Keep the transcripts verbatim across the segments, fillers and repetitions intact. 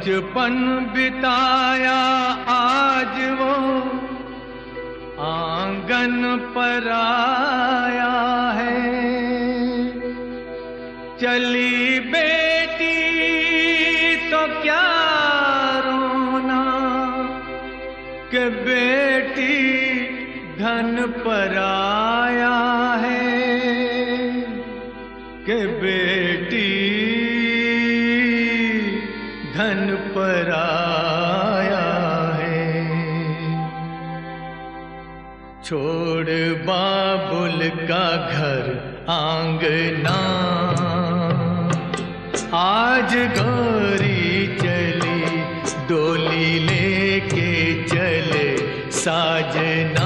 बचपन बिताया आज वो आंगन पर आया है। चली बेटी तो क्या रोना कि बेटी धन पर आया है, कि बेटी धन पर आया है। छोड़ बाबुल का घर आंगना, आज गौरी चली डोली लेके चले साजना।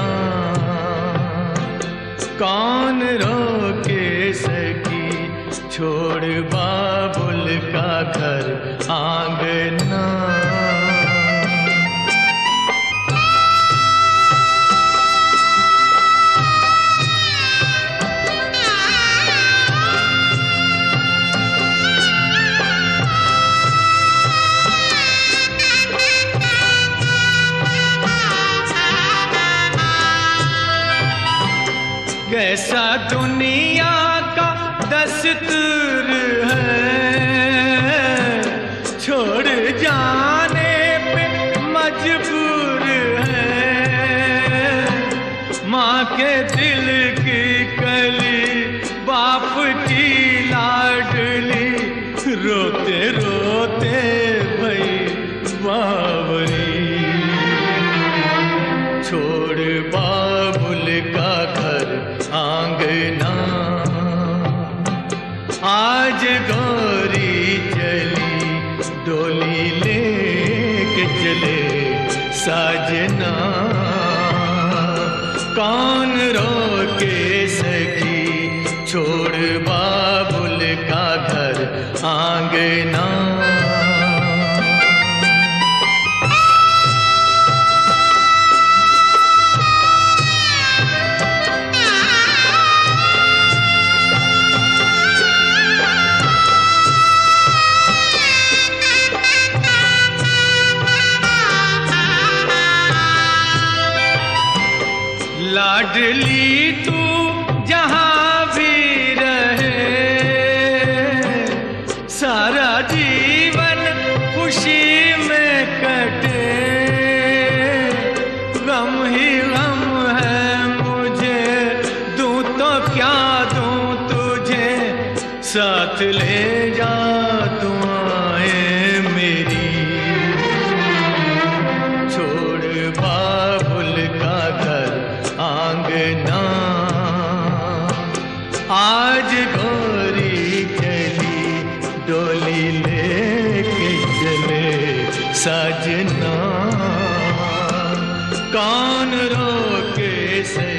कौन रोके सकी छोड़ बाबुल का घर आंगना। कैसा दुनिया का दस्तूर है, छोड़ जाने पे मजबूर है। माँ के दिल की कली, बाप की लाडली, रोते रोते भई बावरी। छोड़ बाबुल का घर आंगना, आज गौरी चली डोली लेके चले साजना। कौन रोके सकी छोड़ बाबुल का घर आंगना। लाडली तू जहाँ भी रहे, सारा जीवन खुशी में कटे। गम ही गम है मुझे, दूं तो क्या दूं तुझे, साथ ले जा तू आए मेरी। छोड़ बाबुल का घर आंगना, आज गौरी चली डोली लेके चले साजना। कौन रोके से